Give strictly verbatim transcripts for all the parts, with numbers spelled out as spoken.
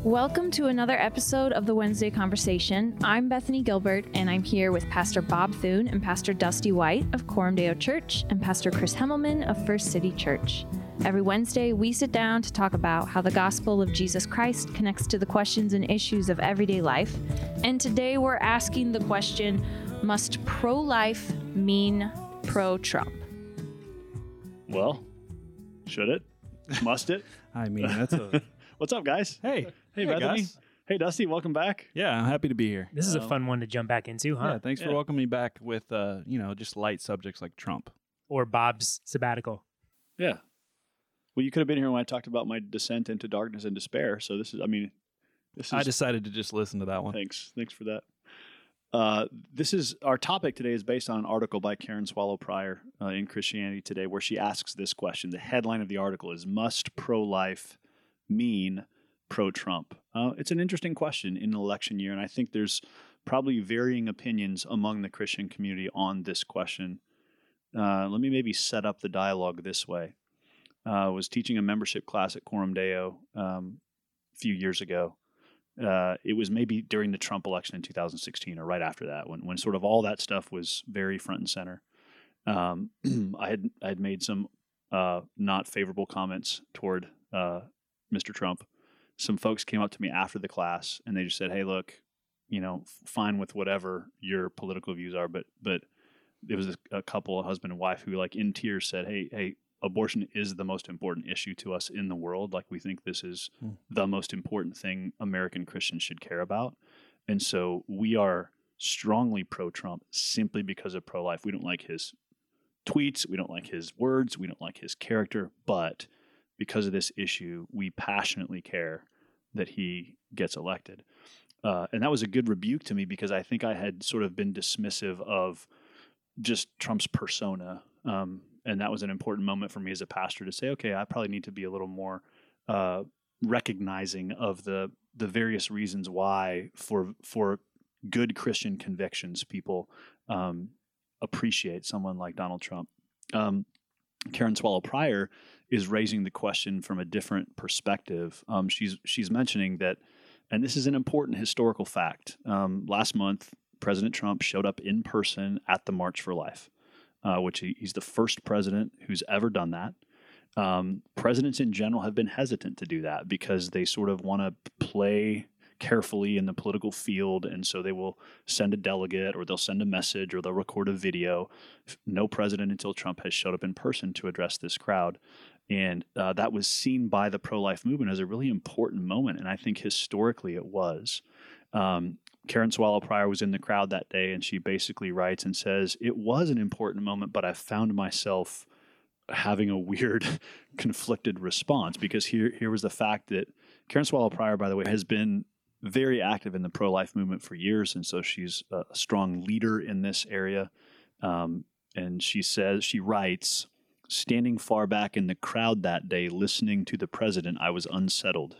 Welcome to another episode of the Wednesday Conversation. I'm Bethany Gilbert, and I'm here with Pastor Bob Thune and Pastor Dusty White of Coram Deo Church and Pastor Chris Hemmelman of First City Church. Every Wednesday, we sit down to talk about how the gospel of Jesus Christ connects to the questions and issues of everyday life. And today we're asking the question, must pro-life mean pro-Trump? Well, should it? Must it? I mean, that's a... What's up, guys? Hey. Hey, Hey, Bethany. guys. Hey, Dusty. Welcome back. Yeah, I'm happy to be here. This is a Um, fun one to jump back into, huh? Yeah, thanks Yeah. for welcoming me back with, uh, you know, just light subjects like Trump. Or Bob's sabbatical. Yeah. Well, you could have been here when I talked about my descent into darkness and despair. So this is, I mean, this is. I decided to just listen to that one. Thanks. Thanks for that. Uh, this is our topic today is based on an article by Karen Swallow Prior uh, in Christianity Today, where she asks this question. The headline of the article is, "Must pro-life mean pro-Trump?" Uh, it's an interesting question in an election year, and I think there's probably varying opinions among the Christian community on this question. Uh, let me maybe set up the dialogue this way. Uh, I was teaching a membership class at Coram Deo um, a few years ago. Uh, it was maybe during the Trump election in two thousand sixteen or right after that, when when sort of all that stuff was very front and center. Um, I had I had made some uh, not favorable comments toward uh, Mister Trump. Some folks came up to me after the class and they just said, "Hey, look, you know, fine with whatever your political views are, but but there was a, a couple, a husband and wife, who like in tears said, hey, hey." Abortion is the most important issue to us in the world. Like, we think this is mm. the most important thing American Christians should care about. And so we are strongly pro-Trump simply because of pro-life. We don't like his tweets. We don't like his words. We don't like his character. But because of this issue, we passionately care that he gets elected. Uh, and that was a good rebuke to me, because I think I had sort of been dismissive of just Trump's persona. Um, And that was an important moment for me as a pastor to say, okay, I probably need to be a little more uh, recognizing of the the various reasons why, for for good Christian convictions, people um, appreciate someone like Donald Trump. Um, Karen Swallow Prior is raising the question from a different perspective. Um, she's she's mentioning that, and this is an important historical fact. Um, last month, President Trump showed up in person at the March for Life. Uh, which he, he's the first president who's ever done that. Um, presidents in general have been hesitant to do that because they sort of want to play carefully in the political field, and so they will send a delegate, or they'll send a message, or they'll record a video. No president until Trump has showed up in person to address this crowd. And uh, that was seen by the pro-life movement as a really important moment, and I think historically it was. Um, Karen Swallow Prior was in the crowd that day, and she basically writes and says, it was an important moment, but I found myself having a weird, conflicted response, because here here was the fact that Karen Swallow Prior, by the way, has been very active in the pro-life movement for years, and so she's a strong leader in this area. Um, and she says, she writes, standing far back in the crowd that day, listening to the president, I was unsettled.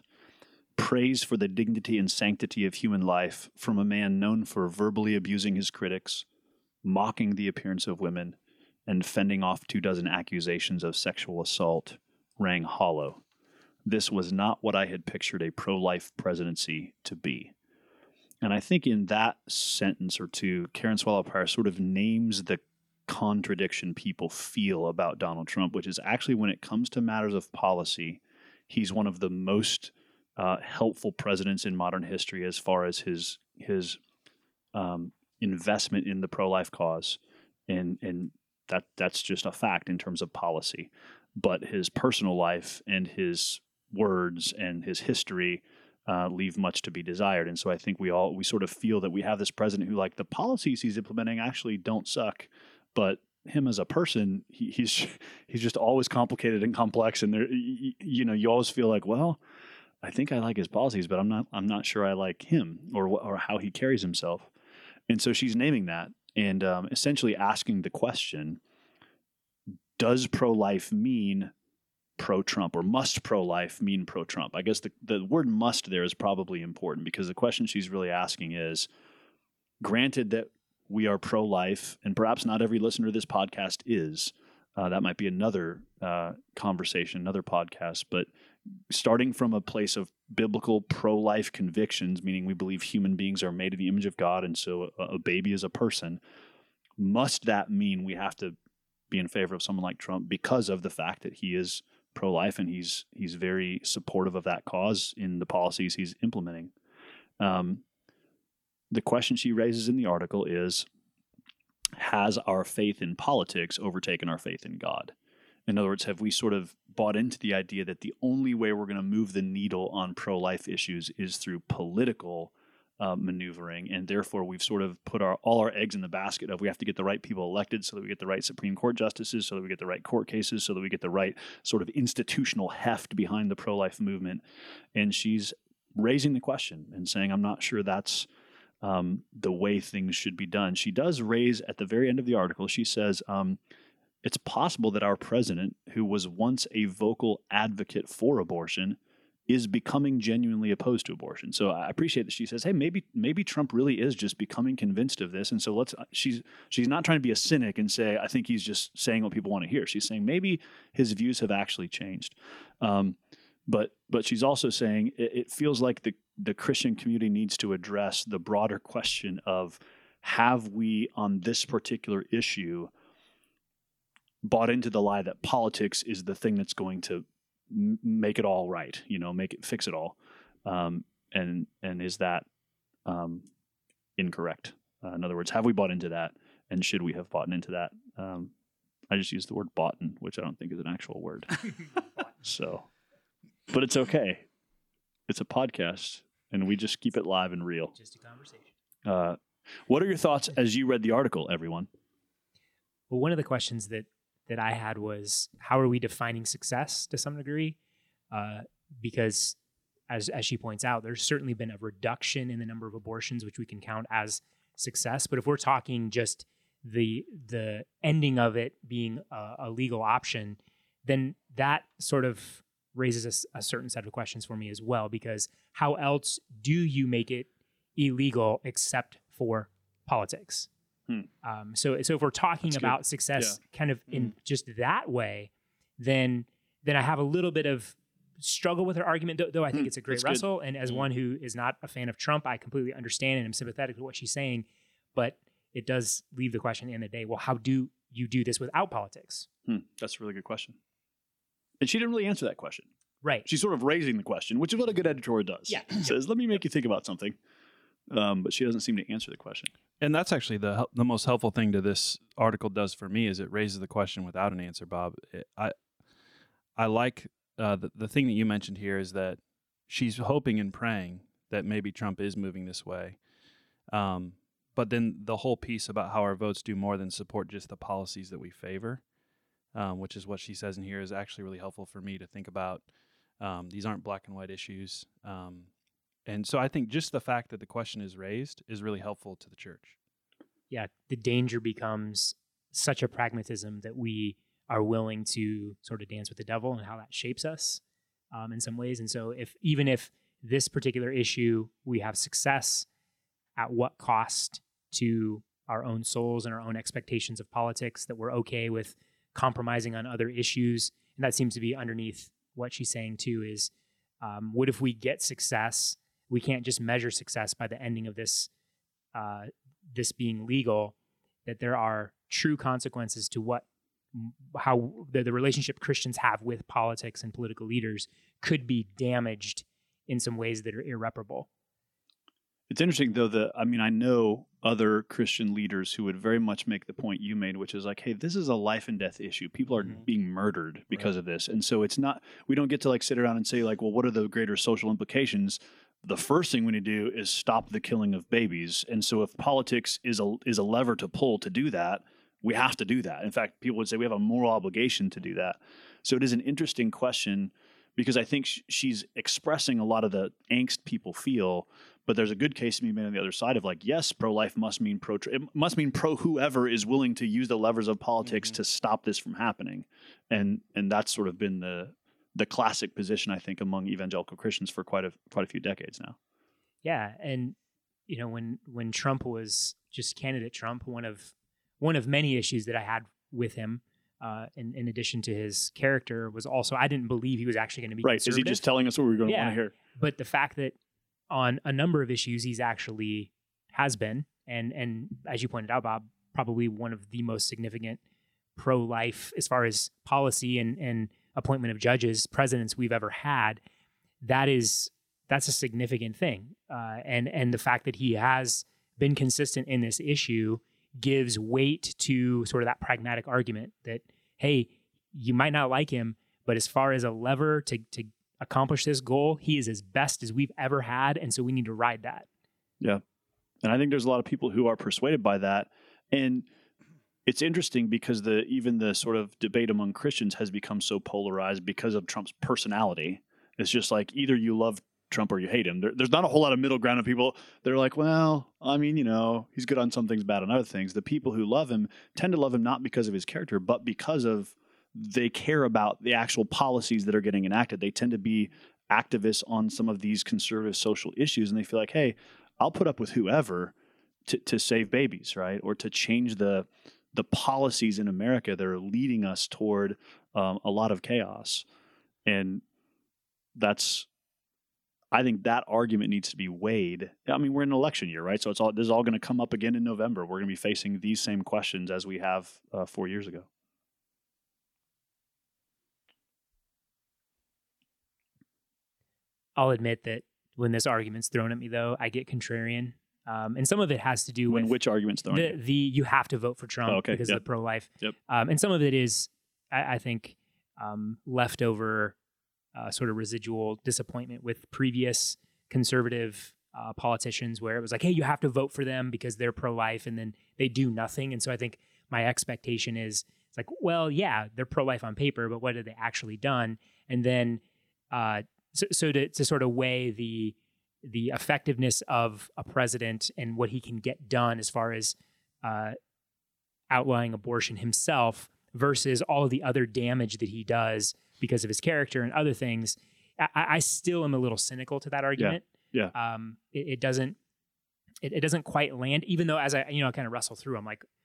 Praise for the dignity and sanctity of human life from a man known for verbally abusing his critics, mocking the appearance of women, and fending off two dozen accusations of sexual assault rang hollow. This was not what I had pictured a pro-life presidency to be. And I think in that sentence or two, Karen Swallow Prior sort of names the contradiction people feel about Donald Trump, which is actually, when it comes to matters of policy, he's one of the most Uh, helpful presidents in modern history as far as his his um, investment in the pro-life cause, and and that that's just a fact in terms of policy. But his personal life and his words and his history uh, leave much to be desired. And so I think we all we sort of feel that we have this president who, like, the policies he's implementing actually don't suck, but him as a person, he, he's he's just always complicated and complex. And there, you, you know, you always feel like, well, I think I like his policies, but I'm not I'm not sure I like him or or how he carries himself. And so she's naming that and um, essentially asking the question, does pro-life mean pro-Trump, or must pro-life mean pro-Trump? I guess the, the word must there is probably important, because the question she's really asking is, granted that we are pro-life, and perhaps not every listener to this podcast is, uh, that might be another uh, conversation, another podcast, but starting from a place of biblical pro-life convictions, meaning we believe human beings are made in the image of God, and so a, a baby is a person, must that mean we have to be in favor of someone like Trump because of the fact that he is pro-life and he's he's very supportive of that cause in the policies he's implementing? Um, the question she raises in the article is, has our faith in politics overtaken our faith in God? In other words, have we sort of bought into the idea that the only way we're going to move the needle on pro-life issues is through political uh, maneuvering, and therefore we've sort of put our all our eggs in the basket of we have to get the right people elected so that we get the right Supreme Court justices, so that we get the right court cases, so that we get the right sort of institutional heft behind the pro-life movement. And she's raising the question and saying, I'm not sure that's um, the way things should be done. She does raise at the very end of the article, she says, um, it's possible that our president, who was once a vocal advocate for abortion, is becoming genuinely opposed to abortion. So I appreciate that she says, hey, maybe maybe Trump really is just becoming convinced of this. And so let's she's she's not trying to be a cynic and say, I think he's just saying what people want to hear. She's saying maybe his views have actually changed. Um, but but she's also saying it, it feels like the, the Christian community needs to address the broader question of, have we on this particular issue bought into the lie that politics is the thing that's going to m- make it all right, you know, make it, fix it all. Um, and, and is that um, incorrect? Uh, in other words, have we bought into that? And should we have bought into that? Um, I just used the word bought in, which I don't think is an actual word. So, but it's okay. It's a podcast and we just keep it live and real. Just a conversation. Uh, what are your thoughts as you read the article, everyone? Well, one of the questions that that I had was, how are we defining success to some degree? Uh, because as as she points out, there's certainly been a reduction in the number of abortions, which we can count as success. But if we're talking just the the ending of it being a, a legal option, then that sort of raises a, a certain set of questions for me as well, because how else do you make it illegal except for politics? Hmm. Um, so, so if we're talking That's about good. success yeah. kind of in mm. just that way, then then I have a little bit of struggle with her argument, though, though I think mm. it's a great That's wrestle. Good. And as mm. one who is not a fan of Trump, I completely understand and am sympathetic to what she's saying. But it does leave the question at the end of the day, well, how do you do this without politics? Hmm. That's a really good question. And she didn't really answer that question. Right. She's sort of raising the question, which is what a good editorial does. Yeah. Says, let me make you think about something. Um, but she doesn't seem to answer the question. And that's actually the the most helpful thing to this article does for me is it raises the question without an answer, Bob. It, I I like uh, the, the thing that you mentioned here is that she's hoping and praying that maybe Trump is moving this way. Um, but then the whole piece about how our votes do more than support just the policies that we favor, um, which is what she says in here, is actually really helpful for me to think about. Um, these aren't black and white issues. Um And so I think just the fact that the question is raised is really helpful to the church. Yeah, the danger becomes such a pragmatism that we are willing to sort of dance with the devil and how that shapes us um, in some ways. And so if even if this particular issue, we have success, at what cost to our own souls and our own expectations of politics, that we're okay with compromising on other issues. And that seems to be underneath what she's saying too, is um, what if we get success? We can't just measure success by the ending of this uh, this being legal, that there are true consequences to what how the, the relationship Christians have with politics and political leaders could be damaged in some ways that are irreparable. It's interesting, though, that, I mean, I know other Christian leaders who would very much make the point you made, which is like, hey, this is a life and death issue. People are mm-hmm. being murdered because right. of this. And so it's not, we don't get to like sit around and say like, well, what are the greater social implications? The first thing we need to do is stop the killing of babies. And so if politics is a is a lever to pull to do that, we have to do that. In fact, people would say we have a moral obligation to do that. So it is an interesting question because I think sh- she's expressing a lot of the angst people feel, but there's a good case to be made on the other side of like, yes, pro-life must mean pro, it must mean pro whoever is willing to use the levers of politics mm-hmm. to stop this from happening. And and that's sort of been the the classic position, I think, among evangelical Christians for quite a quite a few decades now. Yeah, and you know, when when Trump was just candidate Trump, one of one of many issues that I had with him uh, in, in addition to his character, was also, I didn't believe he was actually going to be right. Is he just telling us what we were going to Yeah. want to hear? But the fact that on a number of issues, he's actually has been, and and as you pointed out, Bob, probably one of the most significant pro-life as far as policy and, and appointment of judges, presidents we've ever had. That is, that's a significant thing. Uh, and, and the fact that he has been consistent in this issue gives weight to sort of that pragmatic argument that, hey, you might not like him, but as far as a lever to, to accomplish this goal, he is as best as we've ever had. And so we need to ride that. Yeah. And I think there's a lot of people who are persuaded by that. And it's interesting because the even the sort of debate among Christians has become so polarized because of Trump's personality. It's just like either you love Trump or you hate him. There, there's not a whole lot of middle ground of people. They're like, well, I mean, you know, he's good on some things, bad on other things. The people who love him tend to love him not because of his character, but because of they care about the actual policies that are getting enacted. They tend to be activists on some of these conservative social issues, and they feel like, hey, I'll put up with whoever to, to save babies, right? Or to change the the policies in America that are leading us toward um, a lot of chaos. And that's, I think that argument needs to be weighed. I mean, we're in an election year, right? So it's all, this is all going to come up again in November. We're going to be facing these same questions as we have uh, four years ago. I'll admit that when this argument's thrown at me, though, I get contrarian. Um, and some of it has to do When with which argument's thrown? the, the you have to vote for Trump Oh, okay. because Yep. of the pro-life. Yep. Um, and some of it is, I, I think, um, leftover uh, sort of residual disappointment with previous conservative uh, politicians where it was like, hey, you have to vote for them because they're pro-life, and then they do nothing. And so I think my expectation is, it's like, well, yeah, they're pro-life on paper, but what have they actually done? And then uh, so, so to, to sort of weigh the the effectiveness of a president and what he can get done as far as uh, outlawing abortion himself versus all of the other damage that he does because of his character and other things, I, I still am a little cynical to that argument. Yeah. Um, it, it doesn't, it, it doesn't quite land, even though as I, you know, kind of wrestle through, I'm like,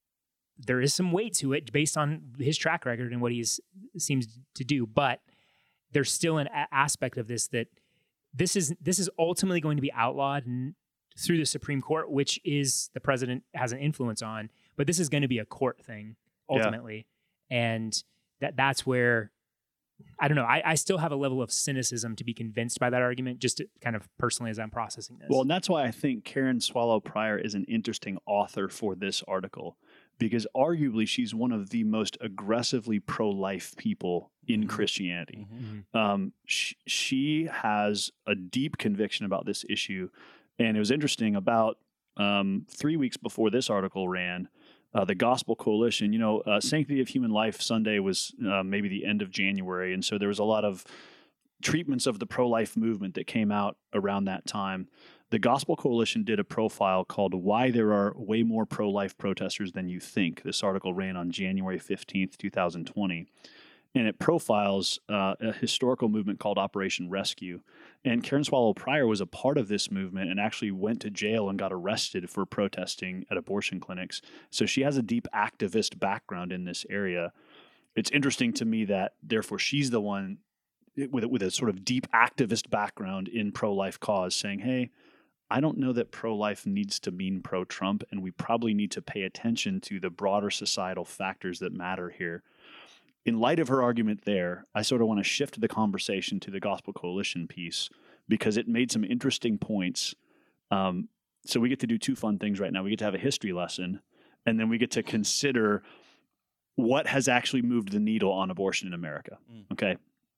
there is some weight to it based on his track record and what he's seems to do, but there's still an a- aspect of this that This is this is ultimately going to be outlawed n- through the Supreme Court, which is the president has an influence on. But this is going to be a court thing ultimately, yeah. and that that's where I don't know. I, I still have a level of cynicism to be convinced by that argument, just to, kind of personally as I'm processing this. Well, and that's why I think Karen Swallow Prior is an interesting author for this article, because arguably she's one of the most aggressively pro-life people in mm-hmm. Christianity. Mm-hmm. Um, she, she has a deep conviction about this issue. And it was interesting, about um, three weeks before this article ran, uh, the Gospel Coalition, you know, uh, Sanctity of Human Life Sunday was uh, maybe the end of January. And so there was a lot of treatments of the pro-life movement that came out around that time. The Gospel Coalition did a profile called Why There Are Way More Pro-Life Protesters Than You Think. This article ran on January fifteenth, twenty twenty. And it profiles uh, a historical movement called Operation Rescue. And Karen Swallow Prior was a part of this movement and actually went to jail and got arrested for protesting at abortion clinics. So she has a deep activist background in this area. It's interesting to me that, therefore, she's the one with, with a sort of deep activist background in pro-life cause saying, hey, I don't know that pro-life needs to mean pro-Trump, and we probably need to pay attention to the broader societal factors that matter here. In light of her argument there, I sort of want to shift the conversation to the Gospel Coalition piece because it made some interesting points. Um, so we get to do two fun things right now. We get to have a history lesson, and then we get to consider what has actually moved the needle on abortion in America. Mm. Okay.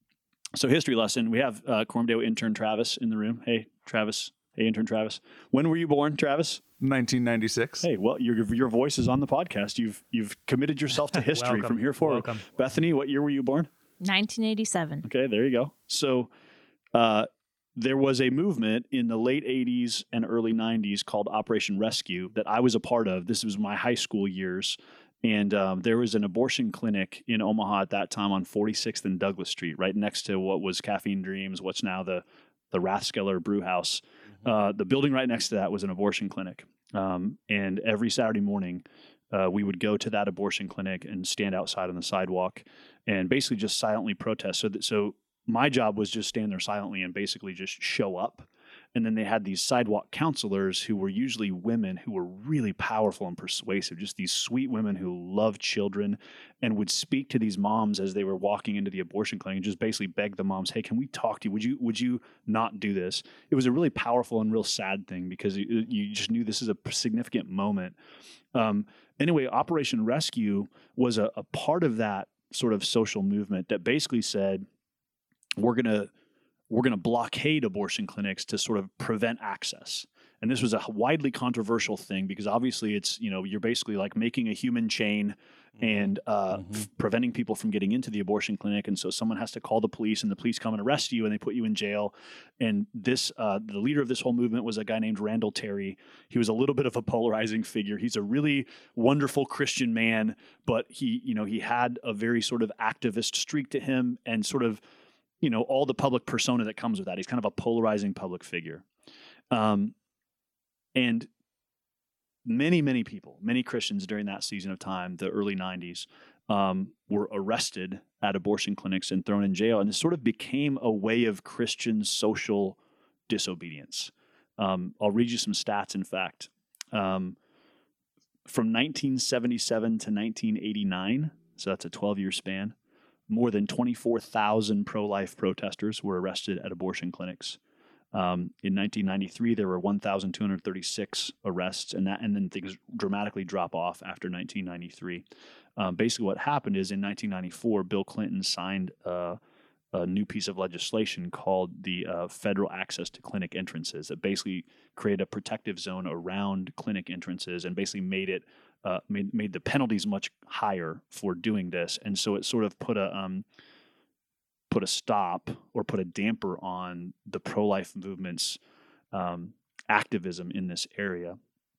So history lesson, we have uh, Quorum Deo intern Travis in the room. Hey, Travis. Hey, intern Travis. When were you born, Travis? nineteen ninety-six. Hey, well, your your voice is on the podcast. You've you've committed yourself to history from here forward. Welcome. Bethany, what year were you born? nineteen eighty-seven. Okay, there you go. So uh, there was a movement in the late eighties and early nineties called Operation Rescue that I was a part of. This was my high school years. And um, there was an abortion clinic in Omaha at that time on forty-sixth and Douglas Street, right next to what was Caffeine Dreams, what's now the, the Rathskeller Brew House. Uh, the building right next to that was an abortion clinic. Um, and every Saturday morning, uh, we would go to that abortion clinic and stand outside on the sidewalk and basically just silently protest. So, that, so my job was just stand there silently and basically just show up. And then they had these sidewalk counselors who were usually women who were really powerful and persuasive, just these sweet women who loved children and would speak to these moms as they were walking into the abortion clinic and just basically beg the moms, hey, can we talk to you? Would you would you not do this? It was a really powerful and real sad thing because you, you just knew this is a significant moment. Um, anyway, Operation Rescue was a, a part of that sort of social movement that basically said, we're going to we're going to blockade abortion clinics to sort of prevent access. And this was a widely controversial thing because obviously it's, you know, you're basically like making a human chain and uh, Mm-hmm. f- preventing people from getting into the abortion clinic. And so someone has to call the police and the police come and arrest you and they put you in jail. And this, uh, the leader of this whole movement was a guy named Randall Terry. He was a little bit of a polarizing figure. He's a really wonderful Christian man, but he, you know, he had a very sort of activist streak to him and sort of, you know, all the public persona that comes with that. He's kind of a polarizing public figure. Um, and many, many people, many Christians during that season of time, the early nineties, um, were arrested at abortion clinics and thrown in jail. And this sort of became a way of Christian social disobedience. Um, I'll read you some stats, in fact. Um, from nineteen seventy-seven to nineteen eighty-nine, so that's a twelve-year span, more than twenty-four thousand pro-life protesters were arrested at abortion clinics. Um, in nineteen ninety-three, there were one thousand two hundred thirty-six arrests, and that, and then things dramatically drop off after nineteen ninety-three. Um, basically, what happened is in nineteen ninety-four, Bill Clinton signed uh, a new piece of legislation called the uh, Federal Access to Clinic Entrances that basically created a protective zone around clinic entrances and basically made it uh, made made the penalties much higher for doing this, and so it sort of put a um, put a stop or put a damper on the pro-life movement's um, activism in this area.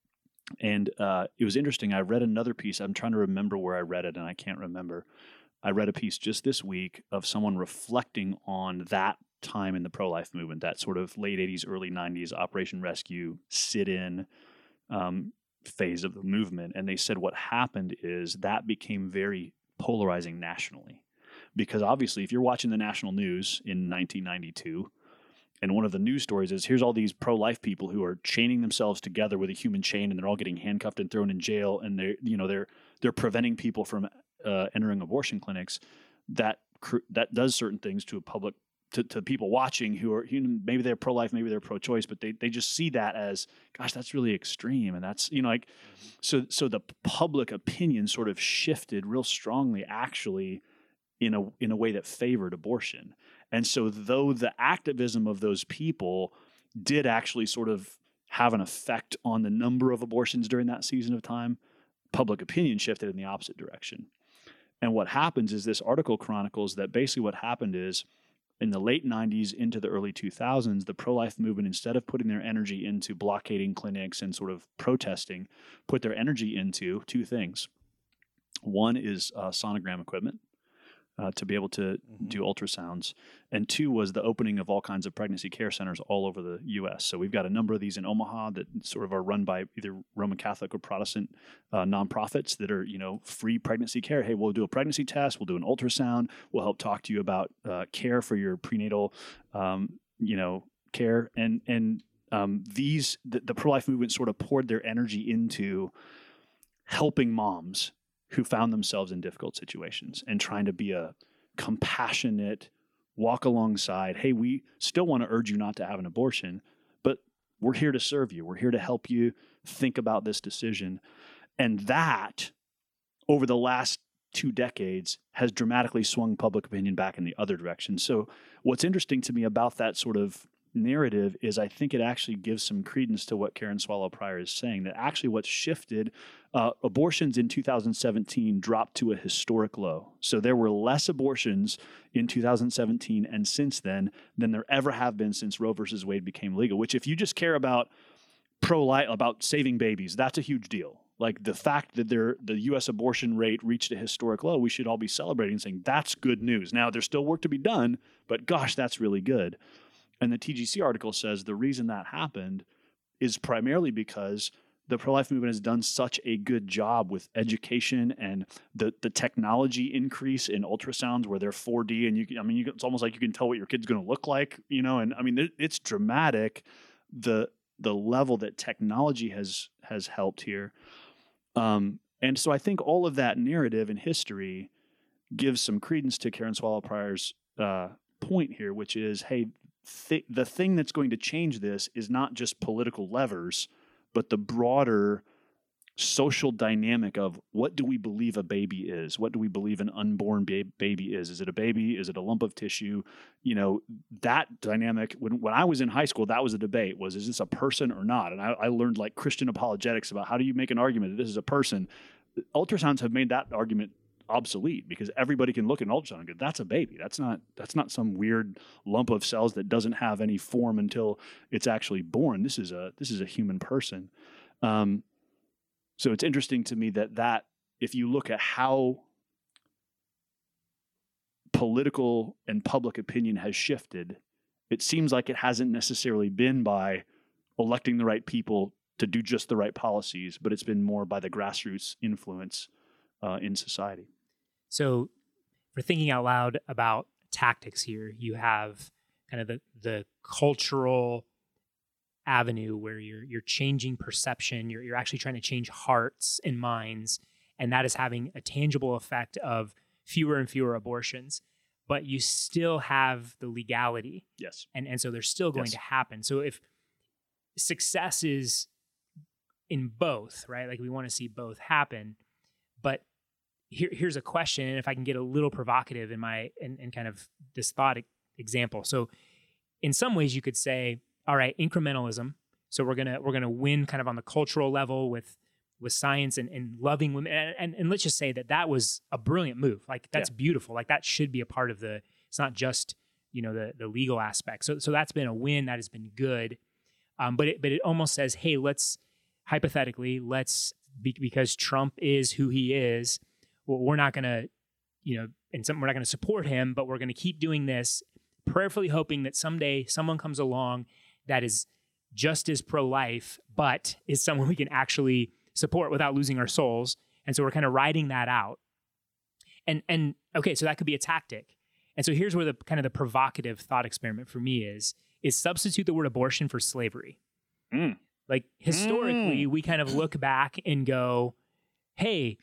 And uh, it was interesting. I read another piece. I'm trying to remember where I read it, and I can't remember. I read a piece just this week of someone reflecting on that time in the pro-life movement, that sort of late eighties, early nineties Operation Rescue sit-in um, phase of the movement. And they said what happened is that became very polarizing nationally. Because obviously, if you're watching the national news in nineteen ninety-two, and one of the news stories is here's all these pro-life people who are chaining themselves together with a human chain, and they're all getting handcuffed and thrown in jail, and they're you know they're they're preventing people from uh, entering abortion clinics. That that does certain things to a public to, to people watching who are you know, maybe they're pro-life, maybe they're pro-choice, but they they just see that as, gosh, that's really extreme, and that's you know like mm-hmm. so so the public opinion sort of shifted real strongly actually. in a in a way that favored abortion. And so though the activism of those people did actually sort of have an effect on the number of abortions during that season of time, public opinion shifted in the opposite direction. And what happens is this article chronicles that basically what happened is in the late nineties into the early two thousands, the pro-life movement, instead of putting their energy into blockading clinics and sort of protesting, put their energy into two things. One is uh, sonogram equipment. Uh, to be able to mm-hmm. do ultrasounds. And two was the opening of all kinds of pregnancy care centers all over the U S. So we've got a number of these in Omaha that sort of are run by either Roman Catholic or Protestant uh, nonprofits that are, you know, free pregnancy care. Hey, we'll do a pregnancy test. We'll do an ultrasound. We'll help talk to you about uh, care for your prenatal, um, you know, care. And, and um, these, the, the pro-life movement sort of poured their energy into helping moms who found themselves in difficult situations and trying to be a compassionate, walk alongside, hey, we still want to urge you not to have an abortion, but we're here to serve you. We're here to help you think about this decision. And that, over the last two decades, has dramatically swung public opinion back in the other direction. So what's interesting to me about that sort of narrative is I think it actually gives some credence to what Karen Swallow Prior is saying, that actually what's shifted, uh, abortions in two thousand seventeen dropped to a historic low. So there were less abortions in two thousand seventeen and since then than there ever have been since Roe versus Wade became legal, which if you just care about pro-life, about saving babies, that's a huge deal. Like the fact that there, the U S abortion rate reached a historic low, we should all be celebrating and saying that's good news. Now, there's still work to be done, but gosh, that's really good. And the T G C article says the reason that happened is primarily because the pro-life movement has done such a good job with education and the the technology increase in ultrasounds where they're four D and you can, I mean, you can, it's almost like you can tell what your kid's going to look like, you know, and I mean, it, it's dramatic, the the level that technology has has helped here. Um, and so I think all of that narrative in history gives some credence to Karen Swallow Prior's uh, point here, which is, hey, th- the thing that's going to change this is not just political levers, but the broader social dynamic of what do we believe a baby is? What do we believe an unborn ba- baby is? Is it a baby? Is it a lump of tissue? You know, that dynamic, when, when I was in high school, that was a debate, was, is this a person or not? And I, I learned like Christian apologetics about how do you make an argument that this is a person? Ultrasounds have made that argument obsolete because everybody can look at an ultrasound and go, that's a baby. That's not, that's not some weird lump of cells that doesn't have any form until it's actually born. This is a, this is a human person. Um, so it's interesting to me that that, if you look at how political and public opinion has shifted, it seems like it hasn't necessarily been by electing the right people to do just the right policies, but it's been more by the grassroots influence uh, in society. So for thinking out loud about tactics here, you have kind of the, the cultural avenue where you're you're changing perception, you're you're actually trying to change hearts and minds, and that is having a tangible effect of fewer and fewer abortions. But you still have the legality. Yes. And and so they're still going Yes. to happen. So if success is in both, right? Like we want to see both happen, but Here, here's a question, and if I can get a little provocative in my in, in kind of this thought e- example. So, in some ways, you could say, "All right, incrementalism. So we're gonna we're gonna win kind of on the cultural level with with science and, and loving women, and, and and let's just say that that was a brilliant move. Like that's Yeah. beautiful. Like that should be a part of the. It's not just you know the the legal aspect. So so that's been a win. That has been good. Um, but it but it almost says, hey, let's hypothetically let's be, because Trump is who he is. Well, we're not going to, you know, and some, we're not going to support him, but we're going to keep doing this, prayerfully hoping that someday someone comes along that is just as pro-life, but is someone we can actually support without losing our souls. And so we're kind of riding that out. And, and okay, so that could be a tactic. And so here's where the kind of the provocative thought experiment for me is, is substitute the word abortion for slavery. Mm. Like historically, Mm. we kind of look back and go, hey,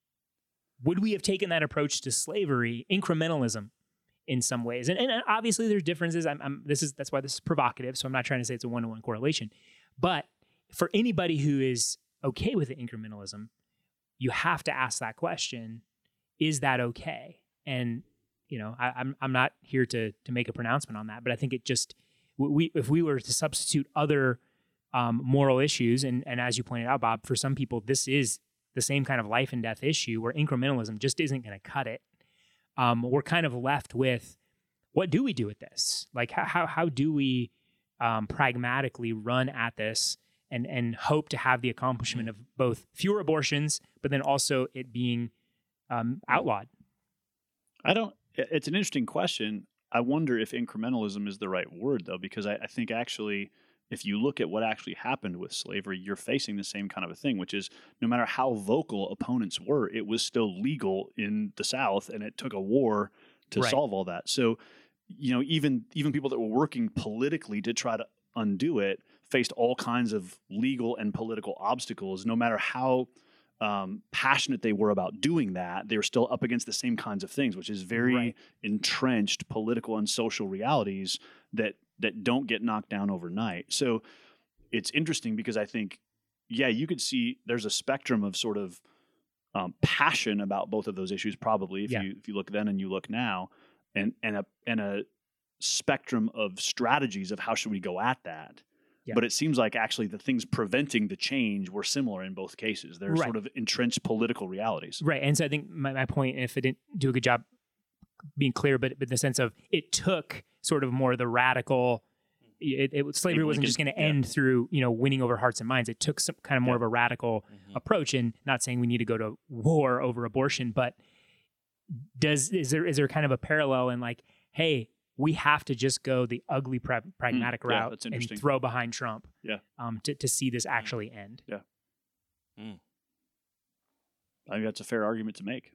would we have taken that approach to slavery, incrementalism in some ways? And, and obviously there's differences. I'm, I'm, this is, that's why this is provocative. So I'm not trying to say it's a one-to-one correlation, but for anybody who is okay with the incrementalism, you have to ask that question, is that okay? And, you know, I, I'm, I'm not here to, to make a pronouncement on that, but I think it just, we, if we were to substitute other um, moral issues, and, and as you pointed out, Bob, for some people, this is the same kind of life and death issue where incrementalism just isn't going to cut it. Um, we're kind of left with, what do we do with this? Like, how how, how do we um, pragmatically run at this and and hope to have the accomplishment of both fewer abortions, but then also it being um, outlawed? I don't, it's an interesting question. I wonder if incrementalism is the right word, though, because I, I think actually, if you look at what actually happened with slavery, you're facing the same kind of a thing, which is no matter how vocal opponents were, it was still legal in the South, and it took a war to Right. solve all that. So, you know, even even people that were working politically to try to undo it faced all kinds of legal and political obstacles. No matter how um, passionate they were about doing that, they were still up against the same kinds of things, which is very Right. entrenched political and social realities that that don't get knocked down overnight. So it's interesting because I think, yeah, you could see there's a spectrum of sort of um, passion about both of those issues, probably if Yeah. you if you look then and you look now, and and a and a spectrum of strategies of how should we go at that. Yeah. But it seems like actually the things preventing the change were similar in both cases. They're Right. sort of entrenched political realities. Right. And so I think my, my point, if it didn't do a good job being clear, but, but in the sense of it took sort of more the radical, it, it slavery wasn't Lincoln, just going to yeah. end through, you know, winning over hearts and minds. It took some kind of more Yeah. of a radical Mhm. approach, and not saying we need to go to war over abortion, but does, is there, is there kind of a parallel in like, hey, we have to just go the ugly pra- pragmatic Mm, yeah, route that's and interesting. throw behind Trump Yeah. um, to, to see this actually end. Mm. I think that's a fair argument to make.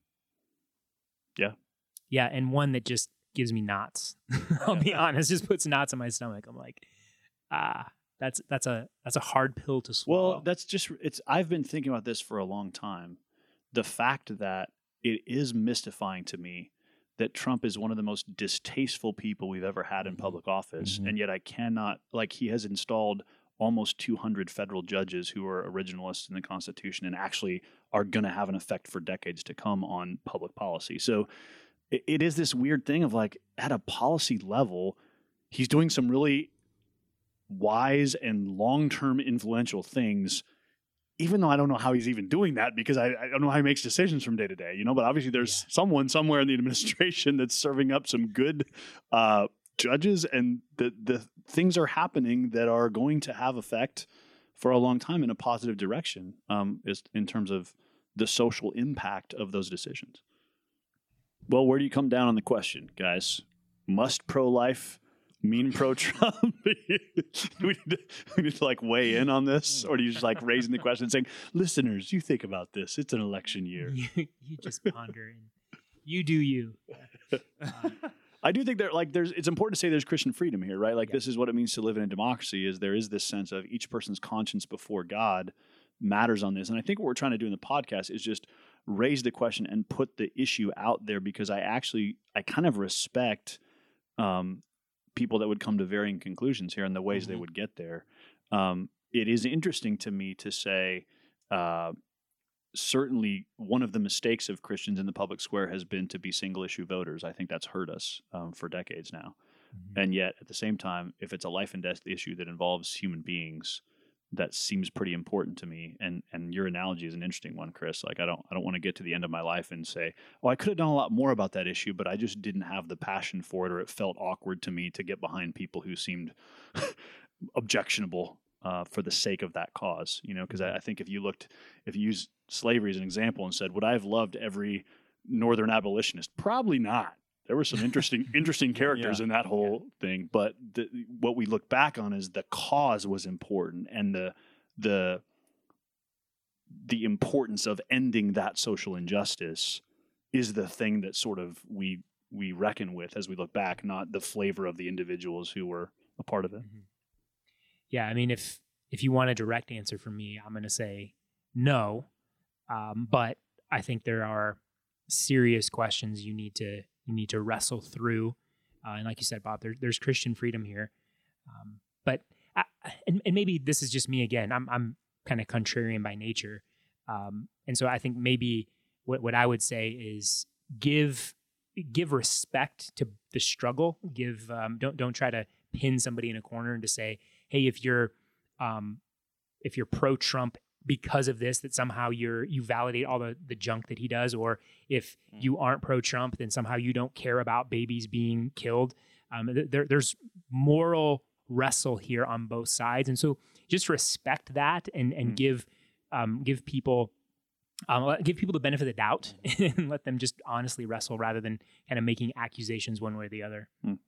Yeah. Yeah, and one that just gives me knots. I'll be honest, just puts knots in my stomach. I'm like, ah, that's that's a that's a hard pill to swallow. Well, that's just it's. I've been thinking about this for a long time. The fact that it is mystifying to me that Trump is one of the most distasteful people we've ever had in public office, mm-hmm. and yet I cannot like he has installed almost two hundred federal judges who are originalists in the Constitution and actually are going to have an effect for decades to come on public policy. So it, it is this weird thing of like at a policy level, he's doing some really wise and long-term influential things, even though I don't know how he's even doing that because I, I don't know how he makes decisions from day to day, you know, but obviously there's yeah. someone somewhere in the administration that's serving up some good uh, judges, and the, the things are happening that are going to have effect for a long time in a positive direction um, is in terms of the social impact of those decisions. Well, where do you come down on the question, guys? Must pro-life mean pro-Trump? do, we need to, we need to like weigh in on this, or do you just like raising the question and saying, listeners, you think about this. It's an election year. You, you just ponder and you do you. Uh, I do think that like there's it's important to say there's Christian freedom here, right? Like yeah. this is what it means to live in a democracy is there is this sense of each person's conscience before God matters on this. And I think what we're trying to do in the podcast is just raise the question and put the issue out there because I actually I kind of respect um, people that would come to varying conclusions here and the ways mm-hmm. they would get there. Um, it is interesting to me to say uh, certainly one of the mistakes of Christians in the public square has been to be single issue voters. I think that's hurt us um, for decades now. Mm-hmm. And yet at the same time, if it's a life and death issue that involves human beings, that seems pretty important to me. And and your analogy is an interesting one, Chris. Like I don't I don't want to get to the end of my life and say, oh, I could have done a lot more about that issue, but I just didn't have the passion for it, or it felt awkward to me to get behind people who seemed objectionable uh, for the sake of that cause. You know, because I, I think if you looked, if you use slavery as an example and said, would I have loved every Northern abolitionist? Probably not. There were some interesting interesting characters yeah. in that whole yeah. thing, but the, what we look back on is the cause was important, and the the the importance of ending that social injustice is the thing that sort of we we reckon with as we look back, not the flavor of the individuals who were a part of it. Mm-hmm. Yeah, I mean, if if you want a direct answer from me, I'm going to say no, um, but I think there are serious questions you need to. You need to wrestle through. Uh, and like you said, Bob, there, there's Christian freedom here. Um, but, I, and, and maybe this is just me again, I'm, I'm kind of contrarian by nature. Um, and so I think maybe what, what I would say is give, give respect to the struggle. Give, um, don't, don't try to pin somebody in a corner and to say, hey, if you're, um, if you're pro-Trump because of this, that somehow you're you validate all the, the junk that he does, or if mm. you aren't pro-Trump, then somehow you don't care about babies being killed. Um, there, there's moral wrestle here on both sides, and so just respect that and and mm. give um, give people um, give people the benefit of the doubt and let them just honestly wrestle rather than kind of making accusations one way or the other. Mm.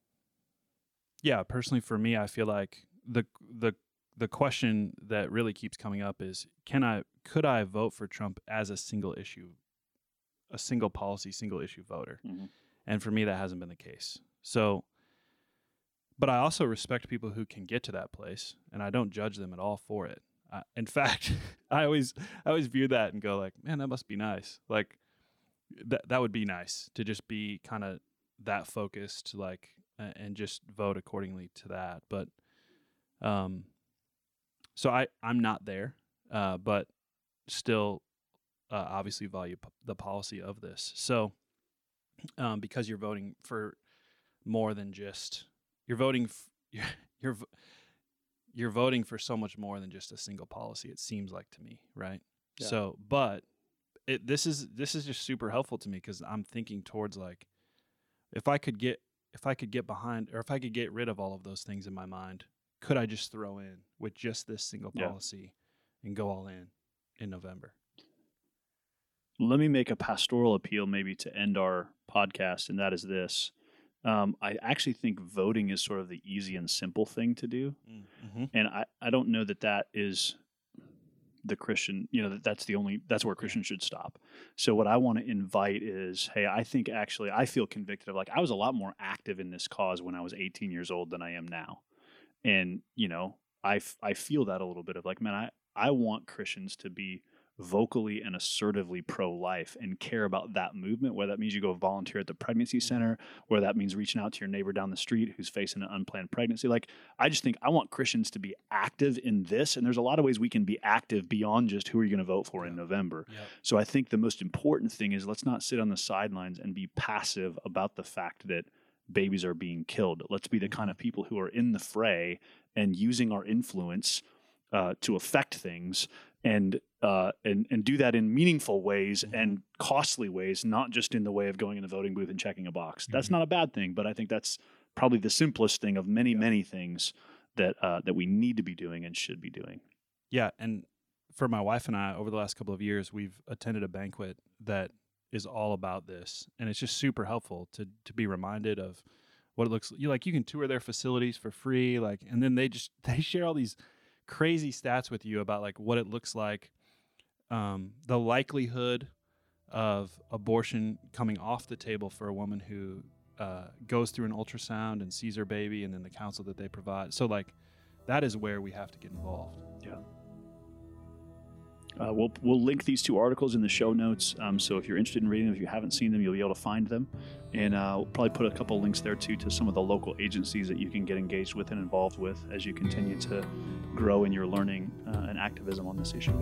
Yeah, personally for me, I feel like the the The question that really keeps coming up is, can I, could I vote for Trump as a single issue, a single policy, single issue voter? Mm-hmm. And for me, that hasn't been the case. So, but I also respect people who can get to that place, and I don't judge them at all for it. Uh, in fact, I always, I always view that and go like, man, that must be nice. Like that, that would be nice to just be kind of that focused, like, uh, and just vote accordingly to that. But, um, So I, I'm not there, uh, but still uh, obviously value p- the policy of this. So um, because you're voting for more than just, you're voting, f- you're, you're you're voting for so much more than just a single policy, it seems like to me, right? Yeah. So, but it, this is this is just super helpful to me because I'm thinking towards like, if I could get, if I could get behind, or if I could get rid of all of those things in my mind, could I just throw in with just this single policy yeah. and go all in in November? Let me make a pastoral appeal maybe to end our podcast, and that is this. Um, I actually think voting is sort of the easy and simple thing to do. Mm-hmm. And I, I don't know that that is the Christian, you know, that that's the only, that's where Christians should stop. So what I want to invite is, hey, I think actually I feel convicted of, like, I was a lot more active in this cause when I was eighteen years old than I am now. And, you know, I, f- I feel that a little bit of like, man, I, I want Christians to be vocally and assertively pro-life and care about that movement, whether that means you go volunteer at the pregnancy center, or that means reaching out to your neighbor down the street who's facing an unplanned pregnancy. Like, I just think I want Christians to be active in this. And there's a lot of ways we can be active beyond just who are you going to vote for in November. Yep. So I think the most important thing is, let's not sit on the sidelines and be passive about the fact that babies are being killed. Let's be the kind of people who are in the fray and using our influence uh, to affect things, and uh, and and do that in meaningful ways mm-hmm. and costly ways, not just in the way of going in the voting booth and checking a box. Mm-hmm. That's not a bad thing, but I think that's probably the simplest thing of many, yeah. many things that uh, that we need to be doing and should be doing. Yeah, and for my wife and I, over the last couple of years, we've attended a banquet that is all about this, and it's just super helpful to to be reminded of what it looks you like. You can tour their facilities for free, like, and then they just they share all these crazy stats with you about like what it looks like, um, the likelihood of abortion coming off the table for a woman who uh, goes through an ultrasound and sees her baby, and then the counsel that they provide. So like, that is where we have to get involved. Yeah. Uh, we'll we'll link these two articles in the show notes. Um, so if you're interested in reading them, if you haven't seen them, you'll be able to find them. And uh, we'll probably put a couple links there too to some of the local agencies that you can get engaged with and involved with as you continue to grow in your learning uh, and activism on this issue.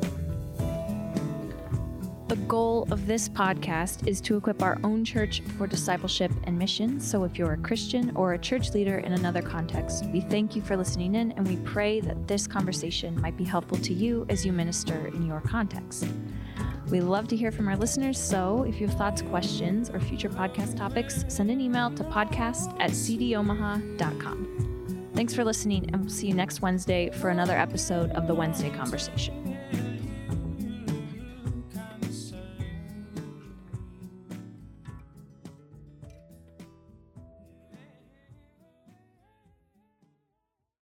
The goal of this podcast is to equip our own church for discipleship and mission. So if you're a Christian or a church leader in another context, we thank you for listening in, and we pray that this conversation might be helpful to you as you minister in your context. We love to hear from our listeners, so if you have thoughts, questions, or future podcast topics, send an email to podcast at c d omaha dot com. Thanks for listening, and we'll see you next Wednesday for another episode of the Wednesday Conversation.